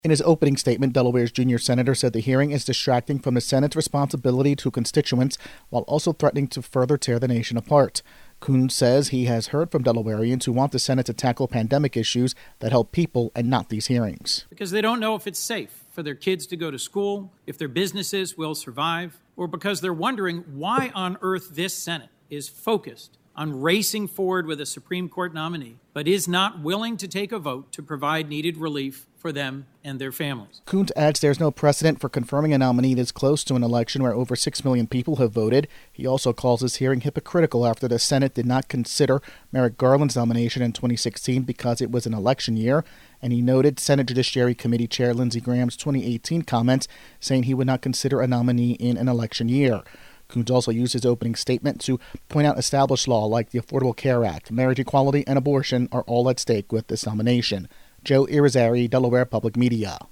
In his opening statement, Delaware's junior senator said the hearing is distracting from the Senate's responsibility to constituents while also threatening to further tear the nation apart. Coons says he has heard from Delawareans who want the Senate to tackle pandemic issues that help people and not these hearings. Because they don't know if it's safe for their kids to go to school, if their businesses will survive, or because they're wondering why on earth this Senate is focused on racing forward with a Supreme Court nominee, but is not willing to take a vote to provide needed relief for them and their families. Coons adds there's no precedent for confirming a nominee this close to an election where over 6 million people have voted. He also calls this hearing hypocritical after the Senate did not consider Merrick Garland's nomination in 2016 because it was an election year, and he noted Senate Judiciary Committee Chair Lindsey Graham's 2018 comments saying he would not consider a nominee in an election year. Coons also used his opening statement to point out established law like the Affordable Care Act, marriage equality, and abortion are all at stake with this nomination. Joe Irizarry, Delaware Public Media.